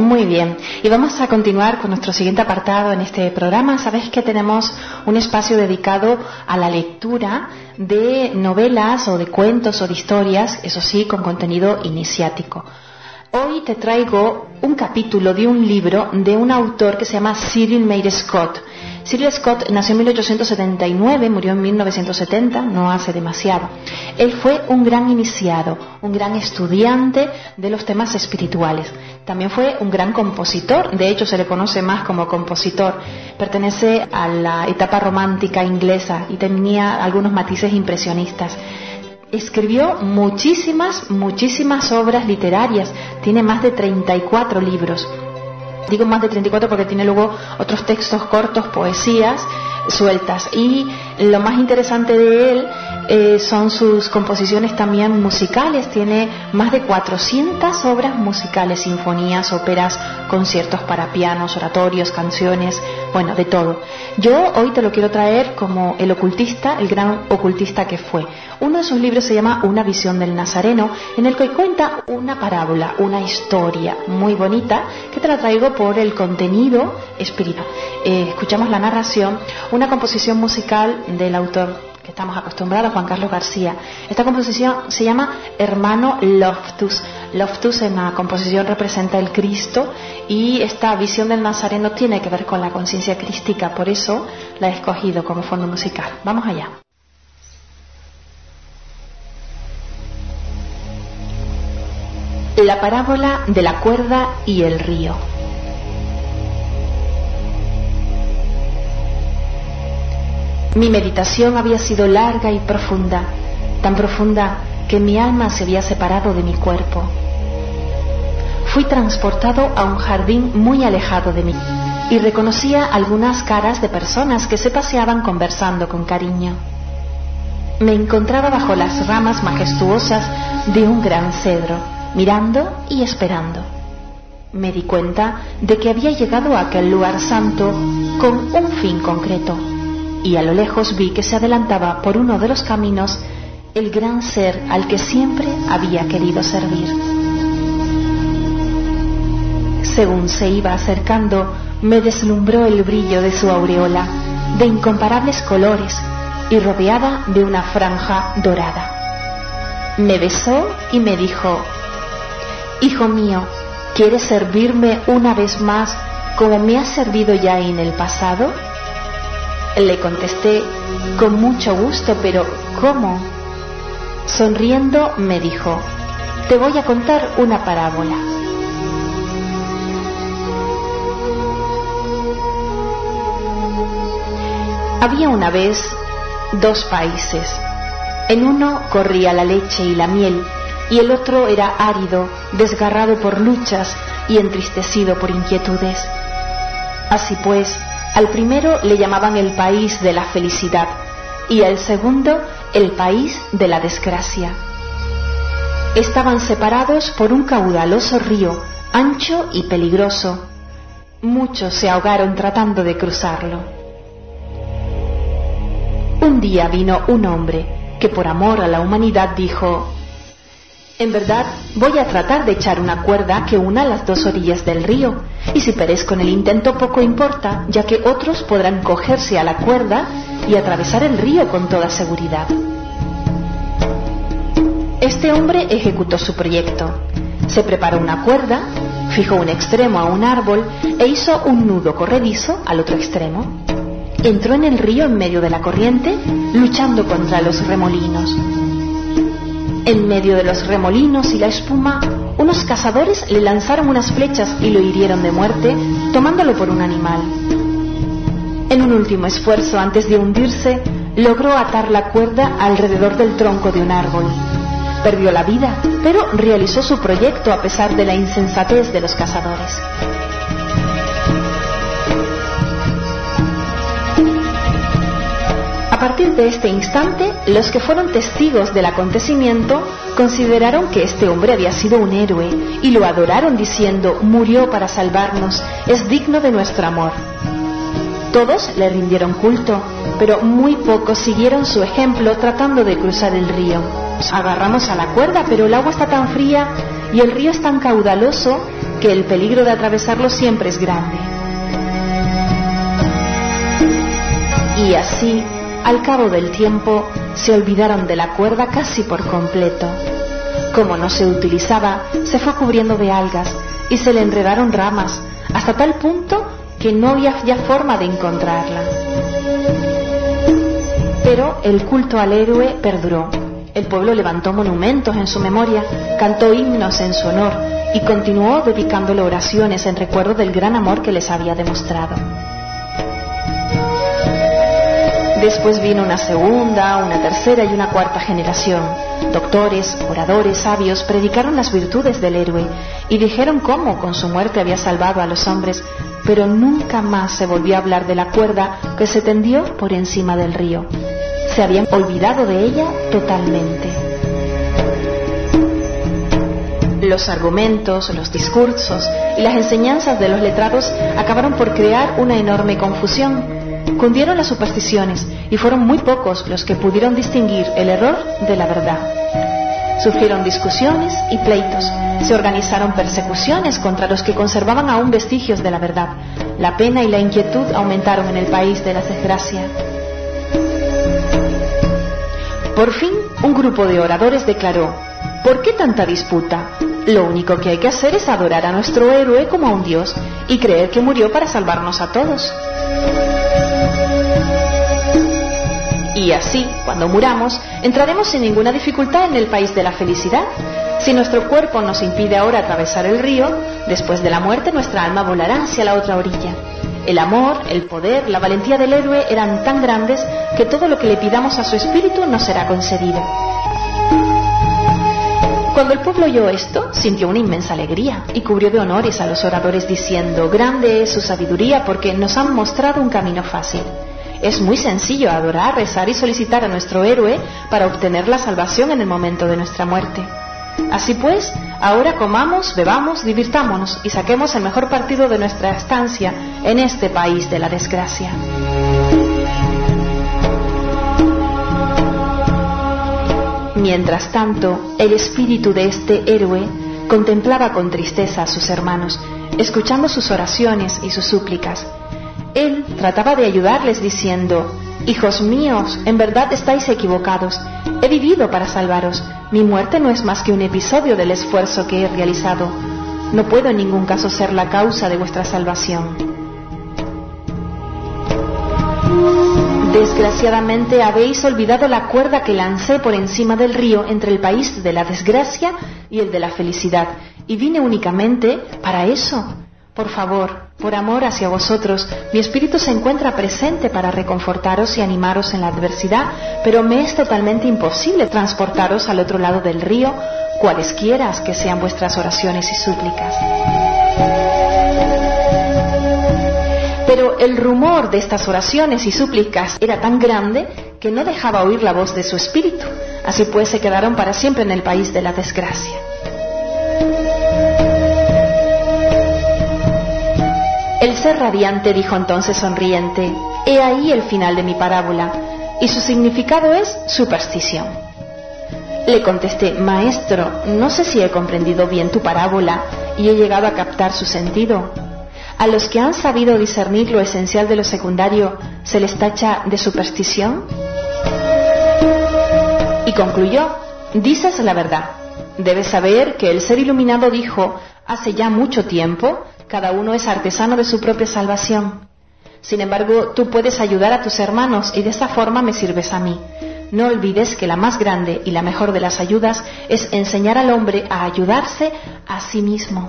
Muy bien, y vamos a continuar con nuestro siguiente apartado en este programa. Sabéis que tenemos un espacio dedicado a la lectura de novelas o de cuentos o de historias, eso sí, con contenido iniciático. Hoy te traigo un capítulo de un libro de un autor que se llama Cyril Mayr Scott. Cyril Scott nació en 1879, murió en 1970, no hace demasiado. Él fue un gran iniciado, un gran estudiante de los temas espirituales. También fue un gran compositor, de hecho se le conoce más como compositor. Pertenece a la etapa romántica inglesa y tenía algunos matices impresionistas. Escribió muchísimas obras literarias, tiene más de 34 libros. Digo más de 34 porque tiene luego otros textos cortos, poesías sueltas. Y lo más interesante de él son sus composiciones también musicales. Tiene más de 400 obras musicales, sinfonías, óperas, conciertos para pianos, oratorios, canciones, bueno, de todo. Yo hoy te lo quiero traer como el ocultista, el gran ocultista que fue. Uno de sus libros se llama Una visión del Nazareno, en el que cuenta una parábola, una historia muy bonita, que te la traigo por el contenido espiritual. Escuchamos la narración, una composición musical del autor que estamos acostumbrados, Juan Carlos García. Esta composición se llama Hermano Loftus. Loftus en la composición representa el Cristo y esta visión del Nazareno tiene que ver con la conciencia crística, por eso la he escogido como fondo musical. Vamos allá. La parábola de la cuerda y el río. Mi meditación había sido larga y profunda, tan profunda que mi alma se había separado de mi cuerpo. Fui transportado a un jardín muy alejado de mí y reconocía algunas caras de personas que se paseaban conversando con cariño. Me encontraba bajo las ramas majestuosas de un gran cedro, mirando y esperando. Me di cuenta de que había llegado a aquel lugar santo con un fin concreto, y a lo lejos vi que se adelantaba por uno de los caminos el gran ser al que siempre había querido servir. Según se iba acercando, me deslumbró el brillo de su aureola, de incomparables colores y rodeada de una franja dorada. Me besó y me dijo: «Hijo mío, ¿quieres servirme una vez más como me has servido ya en el pasado?» Le contesté: «Con mucho gusto, pero ¿cómo?». Sonriendo me dijo: «Te voy a contar una parábola». Había una vez dos países. En uno corría la leche y la miel, y el otro era árido, desgarrado por luchas y entristecido por inquietudes. Así pues, al primero le llamaban el país de la felicidad y al segundo el país de la desgracia. Estaban separados por un caudaloso río, ancho y peligroso. Muchos se ahogaron tratando de cruzarlo. Un día vino un hombre que por amor a la humanidad dijo: «En verdad, voy a tratar de echar una cuerda que una las dos orillas del río, y si perezco en el intento poco importa, ya que otros podrán cogerse a la cuerda y atravesar el río con toda seguridad». Este hombre ejecutó su proyecto. Se preparó una cuerda, fijó un extremo a un árbol e hizo un nudo corredizo al otro extremo. Entró en el río en medio de la corriente, luchando contra los remolinos. En medio de los remolinos y la espuma, unos cazadores le lanzaron unas flechas y lo hirieron de muerte, tomándolo por un animal. En un último esfuerzo, antes de hundirse, logró atar la cuerda alrededor del tronco de un árbol. Perdió la vida, pero realizó su proyecto a pesar de la insensatez de los cazadores. A partir de este instante, los que fueron testigos del acontecimiento consideraron que este hombre había sido un héroe y lo adoraron diciendo: «Murió para salvarnos, es digno de nuestro amor». Todos le rindieron culto, pero muy pocos siguieron su ejemplo tratando de cruzar el río. Agarramos a la cuerda, pero el agua está tan fría y el río es tan caudaloso que el peligro de atravesarlo siempre es grande. Y así, al cabo del tiempo, se olvidaron de la cuerda casi por completo. Como no se utilizaba, se fue cubriendo de algas y se le enredaron ramas, hasta tal punto que no había ya forma de encontrarla. Pero el culto al héroe perduró. El pueblo levantó monumentos en su memoria, cantó himnos en su honor y continuó dedicándole oraciones en recuerdo del gran amor que les había demostrado. Después vino una segunda, una tercera y una cuarta generación. Doctores, oradores, sabios predicaron las virtudes del héroe y dijeron cómo con su muerte había salvado a los hombres, pero nunca más se volvió a hablar de la cuerda que se tendió por encima del río. Se habían olvidado de ella totalmente. Los argumentos, los discursos y las enseñanzas de los letrados acabaron por crear una enorme confusión. Cundieron las supersticiones y fueron muy pocos los que pudieron distinguir el error de la verdad. Sufrieron discusiones y pleitos, se organizaron persecuciones contra los que conservaban aún vestigios de la verdad. La pena y la inquietud aumentaron en el país de la desgracia. Por fin, un grupo de oradores declaró: ¿por qué tanta disputa? Lo único que hay que hacer es adorar a nuestro héroe como a un dios y creer que murió para salvarnos a todos. Y así, cuando muramos, entraremos sin ninguna dificultad en el país de la felicidad. Si nuestro cuerpo nos impide ahora atravesar el río, después de la muerte nuestra alma volará hacia la otra orilla. El amor, el poder, la valentía del héroe eran tan grandes que todo lo que le pidamos a su espíritu nos será concedido. Cuando el pueblo oyó esto, sintió una inmensa alegría y cubrió de honores a los oradores diciendo: grande es su sabiduría porque nos han mostrado un camino fácil. Es muy sencillo adorar, rezar y solicitar a nuestro héroe para obtener la salvación en el momento de nuestra muerte. Así pues, ahora comamos, bebamos, divirtámonos y saquemos el mejor partido de nuestra estancia en este país de la desgracia. Mientras tanto, el espíritu de este héroe contemplaba con tristeza a sus hermanos, escuchando sus oraciones y sus súplicas. Él trataba de ayudarles diciendo: hijos míos, en verdad estáis equivocados. He vivido para salvaros. Mi muerte no es más que un episodio del esfuerzo que he realizado. No puedo en ningún caso ser la causa de vuestra salvación. Desgraciadamente habéis olvidado la cuerda que lancé por encima del río entre el país de la desgracia y el de la felicidad, y vine únicamente para eso. Por favor, por amor hacia vosotros, mi espíritu se encuentra presente para reconfortaros y animaros en la adversidad, pero me es totalmente imposible transportaros al otro lado del río, cualesquiera que sean vuestras oraciones y súplicas. Pero el rumor de estas oraciones y súplicas era tan grande que no dejaba oír la voz de su espíritu. Así pues se quedaron para siempre en el país de la desgracia. El ser radiante dijo entonces sonriente: he ahí el final de mi parábola, y su significado es superstición. Le contesté: maestro, no sé si he comprendido bien tu parábola y he llegado a captar su sentido. ¿A los que han sabido discernir lo esencial de lo secundario se les tacha de superstición? Y concluyó: dices la verdad. Debes saber que el ser iluminado dijo hace ya mucho tiempo: cada uno es artesano de su propia salvación. Sin embargo, tú puedes ayudar a tus hermanos y de esta forma me sirves a mí. No olvides que la más grande y la mejor de las ayudas es enseñar al hombre a ayudarse a sí mismo.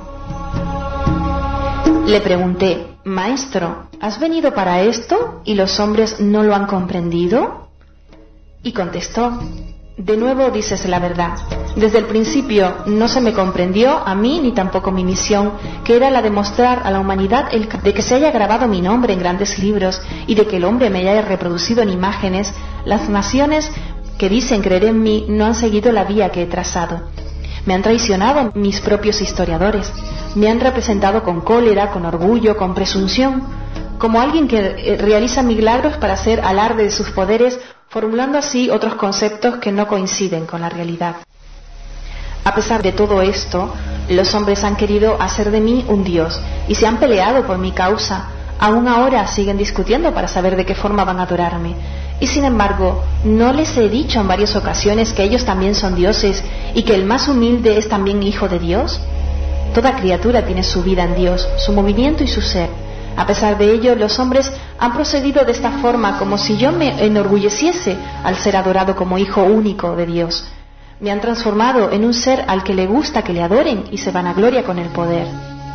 Le pregunté: maestro, ¿has venido para esto y los hombres no lo han comprendido? Y contestó: de nuevo dices la verdad. Desde el principio no se me comprendió a mí ni tampoco mi misión, que era la de mostrar a la humanidad de que se haya grabado mi nombre en grandes libros y de que el hombre me haya reproducido en imágenes. Las naciones que dicen creer en mí no han seguido la vía que he trazado. Me han traicionado mis propios historiadores. Me han representado con cólera, con orgullo, con presunción, como alguien que realiza milagros para hacer alarde de sus poderes, formulando así otros conceptos que no coinciden con la realidad. A pesar de todo esto, los hombres han querido hacer de mí un dios y se han peleado por mi causa. Aún ahora siguen discutiendo para saber de qué forma van a adorarme. Y sin embargo, ¿no les he dicho en varias ocasiones que ellos también son dioses y que el más humilde es también hijo de Dios? Toda criatura tiene su vida en Dios, su movimiento y su ser. A pesar de ello, los hombres han procedido de esta forma como si yo me enorgulleciese al ser adorado como hijo único de Dios. Me han transformado en un ser al que le gusta que le adoren y se vanagloria con el poder.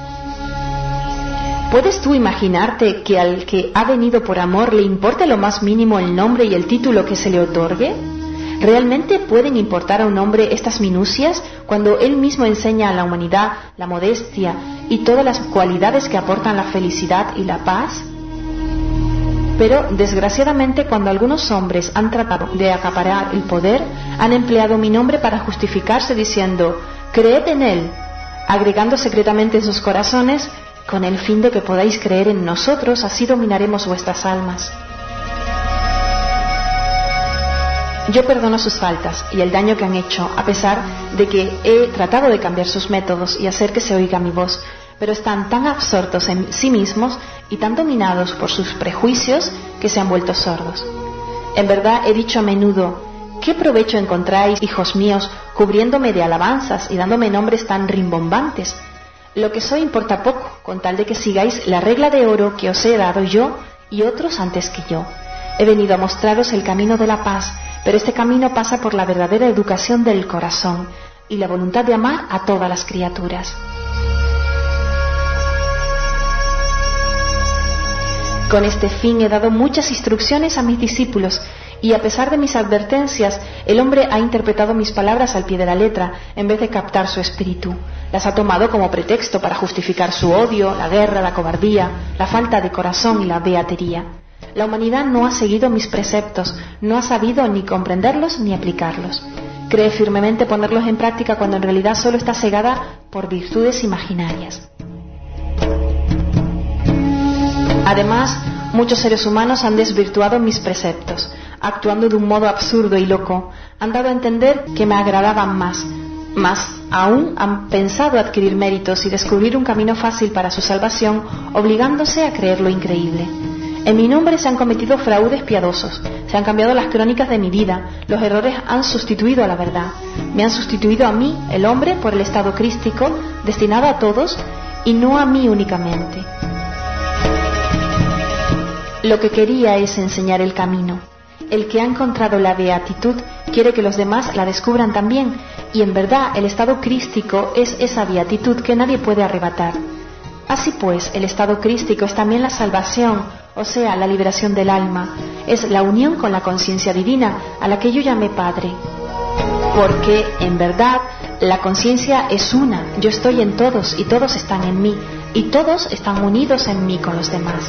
¿Puedes tú imaginarte que al que ha venido por amor le importe lo más mínimo el nombre y el título que se le otorgue? ¿Realmente pueden importar a un hombre estas minucias cuando él mismo enseña a la humanidad la modestia y todas las cualidades que aportan la felicidad y la paz? Pero, desgraciadamente, cuando algunos hombres han tratado de acaparar el poder, han empleado mi nombre para justificarse diciendo, «Creed en él», agregando secretamente en sus corazones, «con el fin de que podáis creer en nosotros, así dominaremos vuestras almas». Yo perdono sus faltas y el daño que han hecho, a pesar de que he tratado de cambiar sus métodos y hacer que se oiga mi voz, pero están tan absortos en sí mismos y tan dominados por sus prejuicios que se han vuelto sordos. En verdad he dicho a menudo, ¿qué provecho encontráis, hijos míos, cubriéndome de alabanzas y dándome nombres tan rimbombantes? Lo que soy importa poco, con tal de que sigáis la regla de oro que os he dado yo y otros antes que yo. He venido a mostraros el camino de la paz, pero este camino pasa por la verdadera educación del corazón y la voluntad de amar a todas las criaturas. Con este fin he dado muchas instrucciones a mis discípulos y a pesar de mis advertencias, el hombre ha interpretado mis palabras al pie de la letra en vez de captar su espíritu. Las ha tomado como pretexto para justificar su odio, la guerra, la cobardía, la falta de corazón y la beatería. La humanidad no ha seguido mis preceptos, no ha sabido ni comprenderlos ni aplicarlos. Cree firmemente ponerlos en práctica cuando en realidad solo está cegada por virtudes imaginarias. Además, muchos seres humanos han desvirtuado mis preceptos, actuando de un modo absurdo y loco. Han dado a entender que me agradaban más aún han pensado adquirir méritos y descubrir un camino fácil para su salvación, obligándose a creer lo increíble. En mi nombre se han cometido fraudes piadosos, se han cambiado las crónicas de mi vida, los errores han sustituido a la verdad, me han sustituido a mí, el hombre, por el estado crístico, destinado a todos y no a mí únicamente. Lo que quería es enseñar el camino. El que ha encontrado la beatitud quiere que los demás la descubran también, y en verdad el estado crístico es esa beatitud que nadie puede arrebatar. Así pues, el estado crístico es también la salvación, o sea, la liberación del alma, es la unión con la conciencia divina, a la que yo llamé Padre. Porque, en verdad, la conciencia es una, yo estoy en todos y todos están en mí, y todos están unidos en mí con los demás.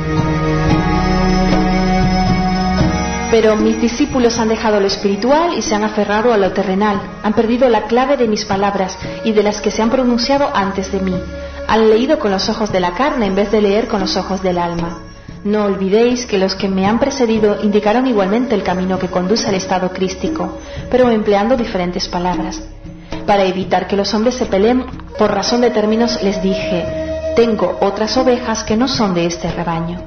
Pero mis discípulos han dejado lo espiritual y se han aferrado a lo terrenal, han perdido la clave de mis palabras y de las que se han pronunciado antes de mí. Han leído con los ojos de la carne en vez de leer con los ojos del alma. No olvidéis que los que me han precedido indicaron igualmente el camino que conduce al estado crístico, pero empleando diferentes palabras. Para evitar que los hombres se peleen por razón de términos, les dije, tengo otras ovejas que no son de este rebaño.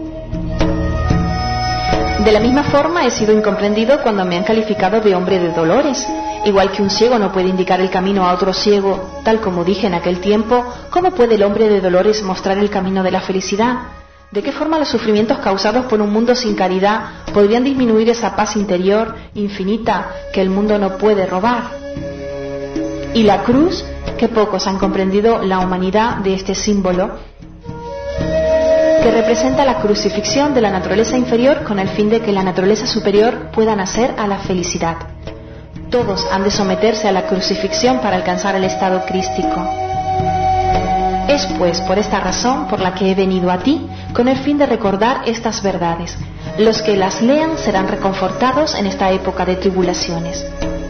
De la misma forma he sido incomprendido cuando me han calificado de hombre de dolores. Igual que un ciego no puede indicar el camino a otro ciego, tal como dije en aquel tiempo, ¿cómo puede el hombre de dolores mostrar el camino de la felicidad? ¿De qué forma los sufrimientos causados por un mundo sin caridad podrían disminuir esa paz interior infinita que el mundo no puede robar? Y la cruz, que pocos han comprendido la humanidad de este símbolo, que representa la crucifixión de la naturaleza inferior con el fin de que la naturaleza superior pueda nacer a la felicidad. Todos han de someterse a la crucifixión para alcanzar el estado crístico. Es pues por esta razón por la que he venido a ti, con el fin de recordar estas verdades. Los que las lean serán reconfortados en esta época de tribulaciones.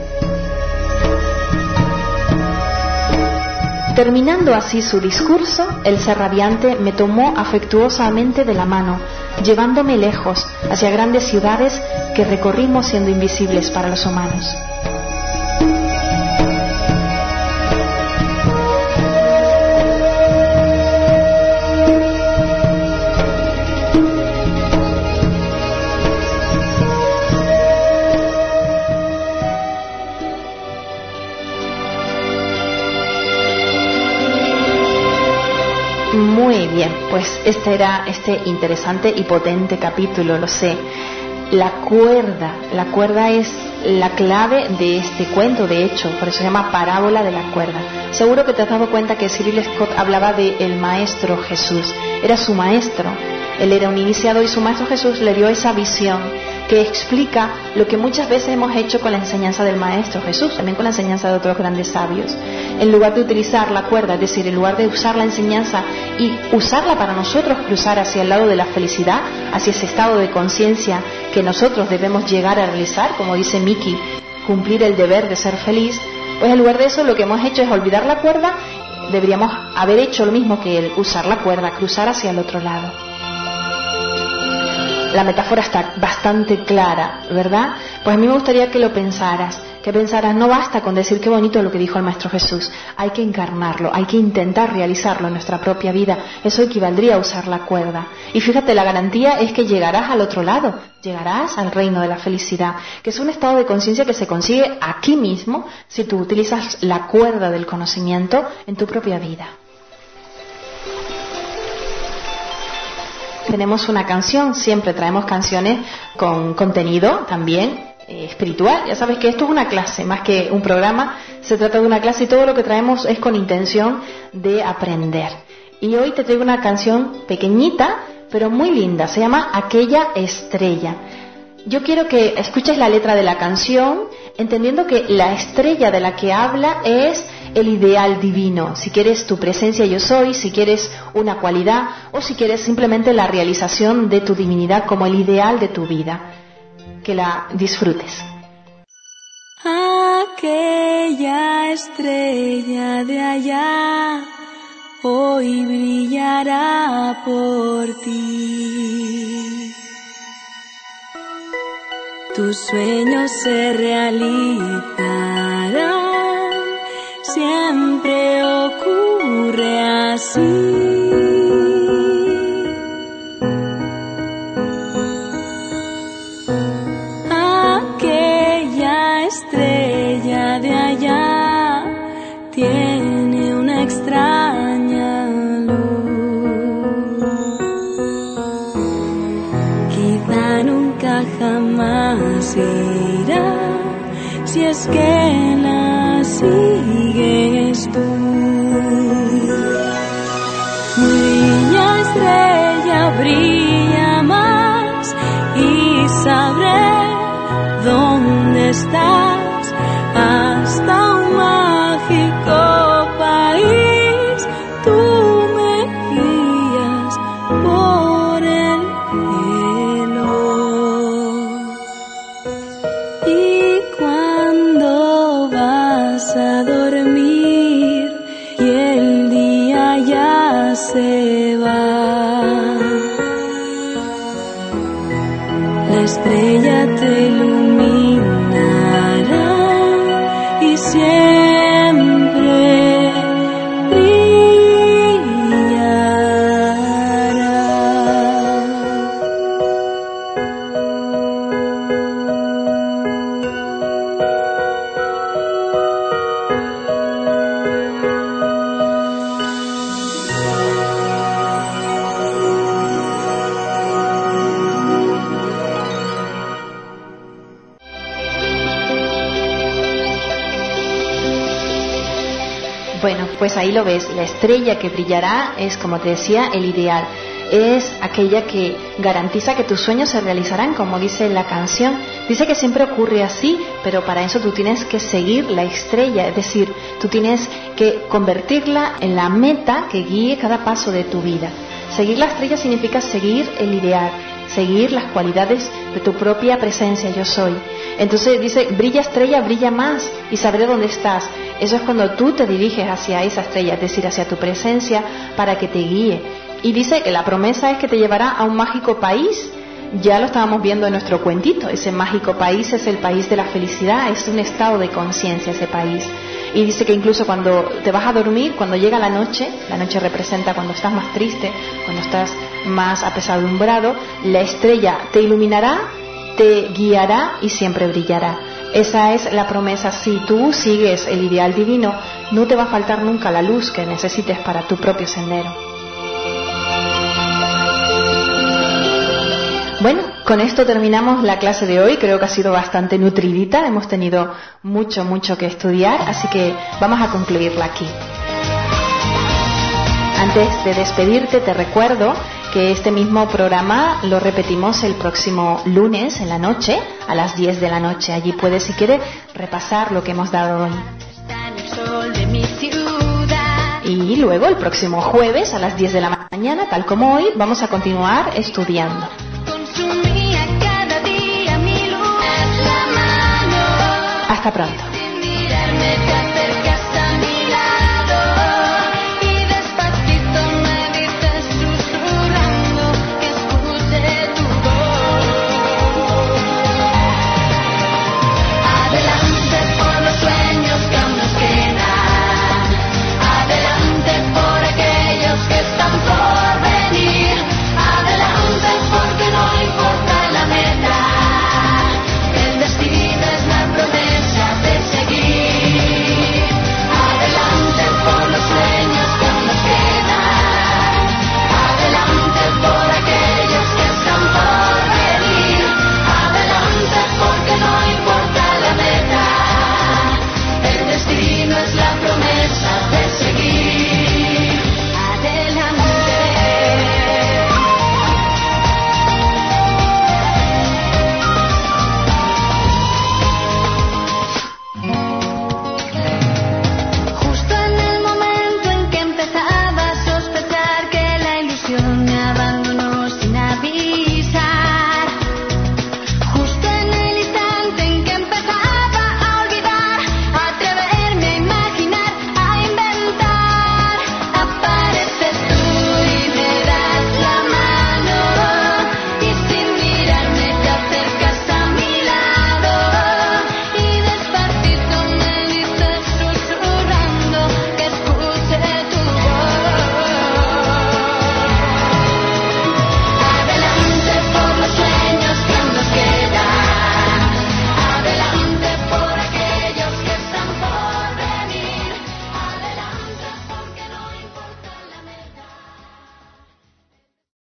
Terminando así su discurso, el ser radiante me tomó afectuosamente de la mano, llevándome lejos, hacia grandes ciudades que recorrimos siendo invisibles para los humanos. Bien, pues este era este interesante y potente capítulo, lo sé. La cuerda es la clave de este cuento, de hecho, por eso se llama parábola de la cuerda. Seguro que te has dado cuenta que Cyril Scott hablaba del Maestro Jesús, era su maestro, él era un iniciado y su Maestro Jesús le dio esa visión que explica lo que muchas veces hemos hecho con la enseñanza del Maestro Jesús, también con la enseñanza de otros grandes sabios. En lugar de utilizar la cuerda, es decir, en lugar de usar la enseñanza y usarla para nosotros cruzar hacia el lado de la felicidad, hacia ese estado de conciencia que nosotros debemos llegar a realizar, como dice Miki, cumplir el deber de ser feliz, pues en lugar de eso lo que hemos hecho es olvidar la cuerda. Deberíamos haber hecho lo mismo que él, usar la cuerda, cruzar hacia el otro lado. La metáfora está bastante clara, ¿verdad? Pues a mí me gustaría que lo pensaras, no basta con decir qué bonito lo que dijo el Maestro Jesús, hay que encarnarlo, hay que intentar realizarlo en nuestra propia vida, eso equivaldría a usar la cuerda. Y fíjate, la garantía es que llegarás al otro lado, llegarás al reino de la felicidad, que es un estado de conciencia que se consigue aquí mismo si tú utilizas la cuerda del conocimiento en tu propia vida. Tenemos una canción, siempre traemos canciones con contenido también espiritual. Ya sabes que esto es una clase, más que un programa, se trata de una clase y todo lo que traemos es con intención de aprender. Y hoy te traigo una canción pequeñita, pero muy linda, se llama Aquella estrella. Yo quiero que escuches la letra de la canción, entendiendo que la estrella de la que habla es el ideal divino. Si quieres tu presencia yo soy, si quieres una cualidad o si quieres simplemente la realización de tu divinidad como el ideal de tu vida. Que la disfrutes. Aquella estrella de allá hoy brillará por ti. Tus sueños se realizarán, siempre ocurre así. Aquella estrella de allá tiene una extraña luz. Quizá nunca jamás irá, si es que la sigues tú. Brilla estrella, brilla más y sabré dónde estás, hasta un mágico país. Tú me guías por el cielo. Y cuando vas a dormir y el día ya se va, la estrella te iluminará y siempre brillará. Bueno, pues ahí lo ves, la estrella que brillará es, como te decía, el ideal. Es aquella que garantiza que tus sueños se realizarán, como dice la canción. Dice que siempre ocurre así, pero para eso tú tienes que seguir la estrella, es decir, tú tienes que convertirla en la meta que guíe cada paso de tu vida. Seguir la estrella significa seguir el ideal, seguir las cualidades de tu propia presencia, yo soy. Entonces dice, brilla estrella, brilla más y sabré dónde estás. Eso es cuando tú te diriges hacia esa estrella, es decir, hacia tu presencia para que te guíe. Y dice que la promesa es que te llevará a un mágico país. Ya lo estábamos viendo en nuestro cuentito. Ese mágico país es el país de la felicidad, es un estado de conciencia ese país. Y dice que incluso cuando te vas a dormir, cuando llega la noche representa cuando estás más triste, cuando estás más apesadumbrado, la estrella te iluminará, te guiará y siempre brillará. Esa es la promesa. Si tú sigues el ideal divino, no te va a faltar nunca la luz que necesites para tu propio sendero. Bueno, con esto terminamos la clase de hoy. Creo que ha sido bastante nutridita. Hemos tenido mucho que estudiar, así que vamos a concluirla aquí. Antes de despedirte, te recuerdo que este mismo programa lo repetimos el próximo lunes en la noche, a las 10 de la noche. Allí puedes, si quieres, repasar lo que hemos dado hoy. Y luego, el próximo jueves, a las 10 de la mañana, tal como hoy, vamos a continuar estudiando. Hasta pronto.